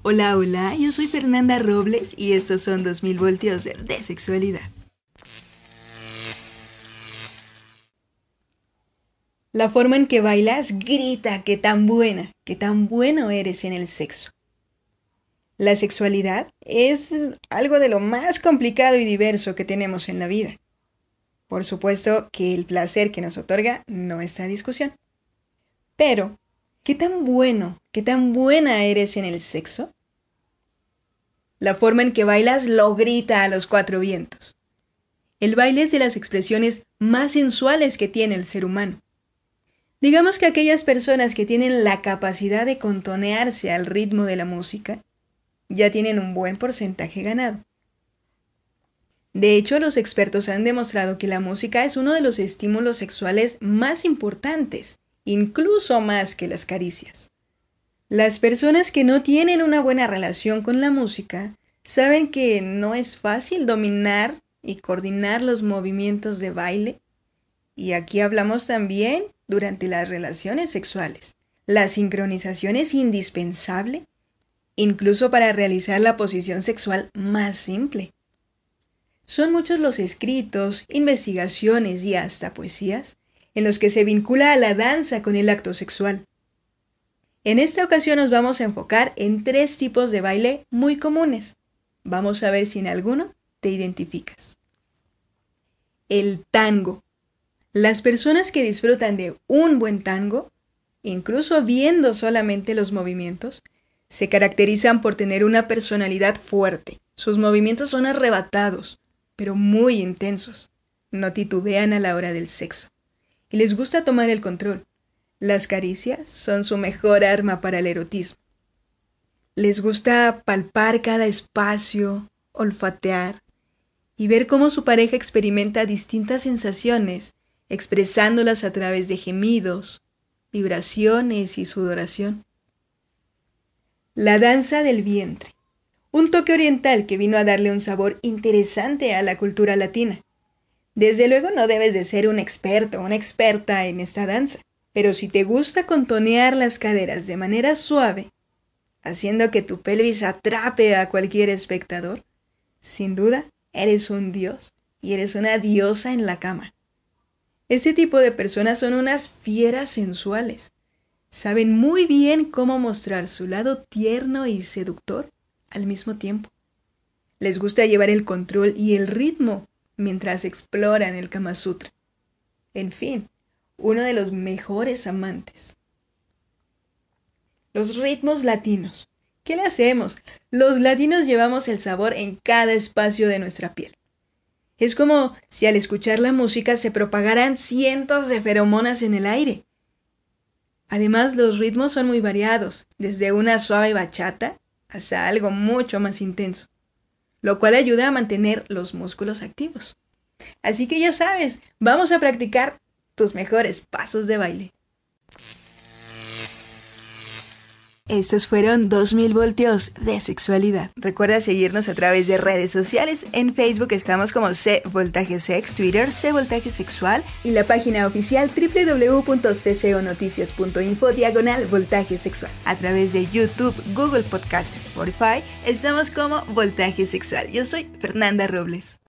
Hola, hola, yo soy Fernanda Robles y estos son 2000 voltios de sexualidad. La forma en que bailas grita qué tan buena, qué tan bueno eres en el sexo. La sexualidad es algo de lo más complicado y diverso que tenemos en la vida. Por supuesto que el placer que nos otorga no está en discusión. Pero, ¿qué tan bueno, qué tan buena eres en el sexo? La forma en que bailas lo grita a los cuatro vientos. El baile es de las expresiones más sensuales que tiene el ser humano. Digamos que aquellas personas que tienen la capacidad de contonearse al ritmo de la música ya tienen un buen porcentaje ganado. De hecho, los expertos han demostrado que la música es uno de los estímulos sexuales más importantes, incluso más que las caricias. Las personas que no tienen una buena relación con la música saben que no es fácil dominar y coordinar los movimientos de baile. Y aquí hablamos también durante las relaciones sexuales. La sincronización es indispensable, incluso para realizar la posición sexual más simple. Son muchos los escritos, investigaciones y hasta poesías en los que se vincula a la danza con el acto sexual. En esta ocasión nos vamos a enfocar en 3 tipos de baile muy comunes. Vamos a ver si en alguno te identificas. El tango. Las personas que disfrutan de un buen tango, incluso viendo solamente los movimientos, se caracterizan por tener una personalidad fuerte. Sus movimientos son arrebatados, pero muy intensos. No titubean a la hora del sexo. Y les gusta tomar el control. Las caricias son su mejor arma para el erotismo. Les gusta palpar cada espacio, olfatear y ver cómo su pareja experimenta distintas sensaciones, expresándolas a través de gemidos, vibraciones y sudoración. La danza del vientre. Un toque oriental que vino a darle un sabor interesante a la cultura latina. Desde luego no debes de ser un experto o una experta en esta danza. Pero si te gusta contonear las caderas de manera suave, haciendo que tu pelvis atrape a cualquier espectador, sin duda eres un dios y eres una diosa en la cama. Este tipo de personas son unas fieras sensuales. Saben muy bien cómo mostrar su lado tierno y seductor al mismo tiempo. Les gusta llevar el control y el ritmo mientras exploran el Kama Sutra. En fin, uno de los mejores amantes. Los ritmos latinos. ¿Qué le hacemos? Los latinos llevamos el sabor en cada espacio de nuestra piel. Es como si al escuchar la música se propagaran cientos de feromonas en el aire. Además, los ritmos son muy variados, desde una suave bachata hasta algo mucho más intenso, lo cual ayuda a mantener los músculos activos. Así que ya sabes, vamos a practicar tus mejores pasos de baile. Estos fueron 2000 voltios de sexualidad. Recuerda seguirnos a través de redes sociales. En Facebook estamos como C Voltaje Sex, Twitter C Voltaje Sexual y la página oficial www.cconoticias.info/Voltaje Sexual. A través de YouTube, Google Podcast, Spotify, estamos como Voltaje Sexual. Yo soy Fernanda Robles.